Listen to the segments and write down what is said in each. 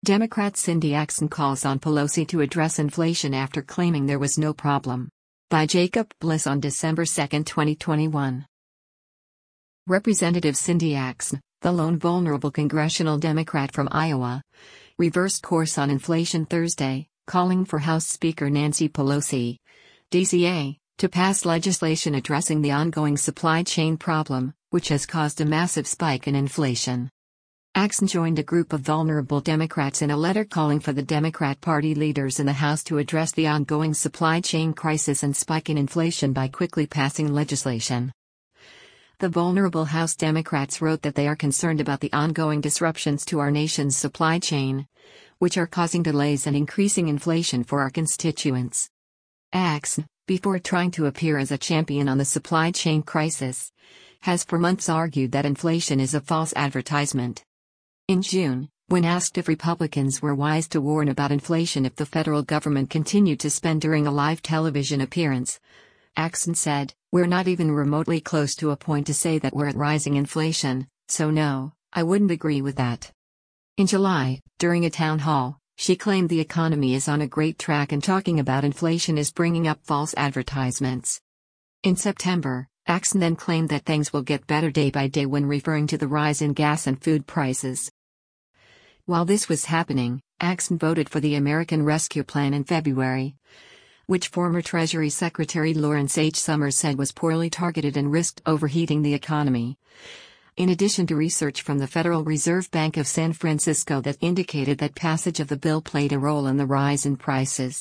Democrat Cindy Axne calls on Pelosi to address inflation after claiming there was no problem. By Jacob Bliss on December 2, 2021. Representative Cindy Axne, the lone vulnerable congressional Democrat from Iowa, reversed course on inflation Thursday, calling for House Speaker Nancy Pelosi, DCA, to pass legislation addressing the ongoing supply chain problem, which has caused a massive spike in inflation. Axne joined a group of vulnerable Democrats in a letter calling for the Democrat Party leaders in the House to address the ongoing supply chain crisis and spike in inflation by quickly passing legislation. The vulnerable House Democrats wrote that they are concerned about the ongoing disruptions to our nation's supply chain, which are causing delays and increasing inflation for our constituents. Axne, before trying to appear as a champion on the supply chain crisis, has for months argued that inflation is a false advertisement. In June, when asked if Republicans were wise to warn about inflation if the federal government continued to spend during a live television appearance, Axne said, "We're not even remotely close to a point to say that we're at rising inflation, so no, I wouldn't agree with that." In July, during a town hall, she claimed the economy is on a great track and talking about inflation is bringing up false advertisements. In September, Axne then claimed that things will get better day by day when referring to the rise in gas and food prices. While this was happening, Axne voted for the American Rescue Plan in February, which former Treasury Secretary Lawrence H. Summers said was poorly targeted and risked overheating the economy. In addition to research from the Federal Reserve Bank of San Francisco that indicated that passage of the bill played a role in the rise in prices.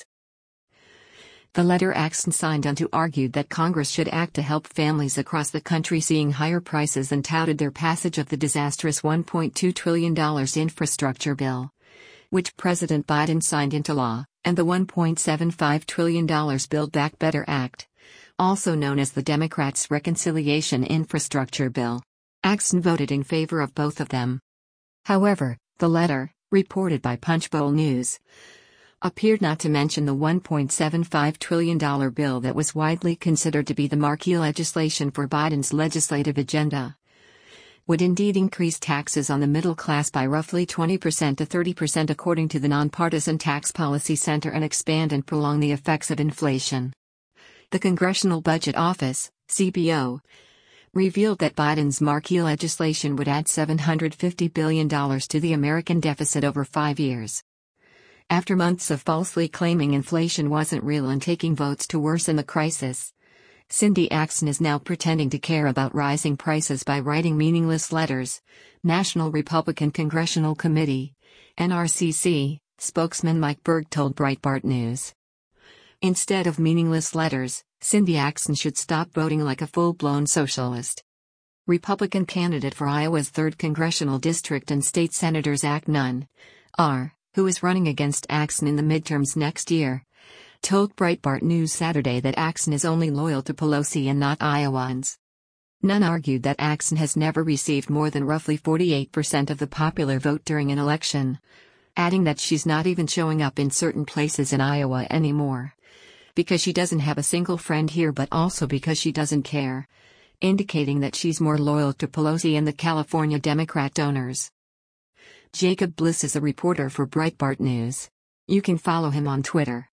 The letter Axne signed onto argued that Congress should act to help families across the country seeing higher prices and touted their passage of the disastrous $1.2 trillion infrastructure bill, which President Biden signed into law, and the $1.75 trillion Build Back Better Act, also known as the Democrats' Reconciliation Infrastructure Bill. Axne voted in favor of both of them. However, the letter, reported by Punchbowl News, appeared not to mention the $1.75 trillion bill that was widely considered to be the marquee legislation for Biden's legislative agenda. Would indeed increase taxes on the middle class by roughly 20% to 30% according to the Nonpartisan Tax Policy Center and expand and prolong the effects of inflation. The Congressional Budget Office, CBO, revealed that Biden's marquee legislation would add $750 billion to the American deficit over 5 years. After months of falsely claiming inflation wasn't real and taking votes to worsen the crisis, Cindy Axne is now pretending to care about rising prices by writing meaningless letters, National Republican Congressional Committee, NRCC, spokesman Mike Berg told Breitbart News. Instead of meaningless letters, Cindy Axne should stop voting like a full-blown socialist. Republican candidate for Iowa's 3rd Congressional District and State Senator Zach Nunn, R., who is running against Axne in the midterms next year, told Breitbart News Saturday that Axne is only loyal to Pelosi and not Iowans. Nunn argued that Axne has never received more than roughly 48% of the popular vote during an election, adding that she's not even showing up in certain places in Iowa anymore, because she doesn't have a single friend here but also because she doesn't care, indicating that she's more loyal to Pelosi and the California Democrat donors. Jacob Bliss is a reporter for Breitbart News. You can follow him on Twitter.